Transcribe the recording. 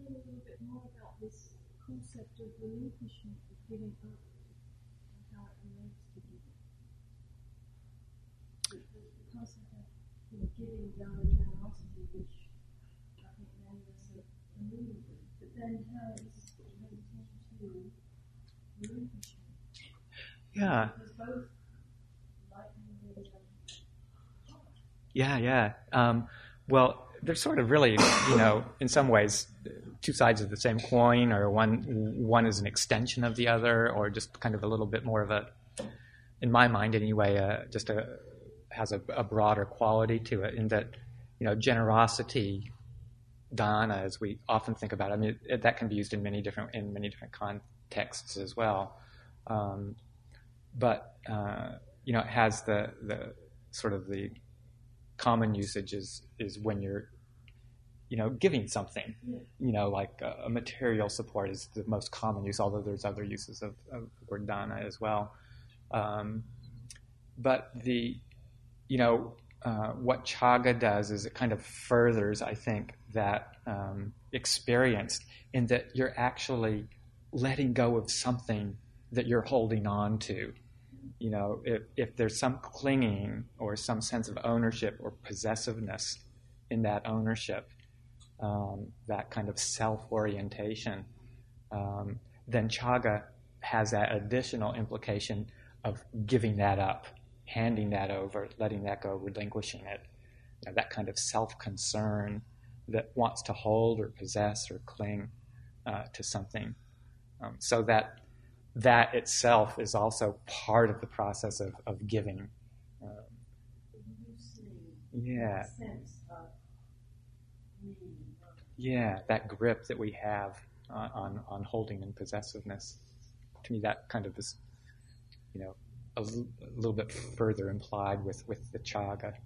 a little bit more about this concept of relinquishment, of giving up, and how it relates to giving? The concept of giving beyond generosity, which I think many of us are familiar with, but then how it's related to relinquishment. Yeah. Because both lightning and Yeah. Well, they're sort of really, in some ways, two sides of the same coin, or one is an extension of the other, or just kind of a little bit more of a, in my mind anyway, has a broader quality to it. In that, generosity, dana, as we often think about it, I mean, that can be used in many different contexts as well. But it has the sort of the common usage is when you're, giving something, like a material support is the most common use, although there's other uses of the word dana as well. But what chaga does is it kind of furthers, I think, that experience, in that you're actually letting go of something that you're holding on to. If there's some clinging or some sense of ownership or possessiveness in that ownership, that kind of self-orientation, then chaga has that additional implication of giving that up, handing that over, letting that go, relinquishing it. That kind of self-concern that wants to hold or possess or cling to something. So that itself is also part of the process of giving. Yeah. Yeah, that grip that we have on holding and possessiveness. To me, that kind of is, a little bit further implied with the chaga.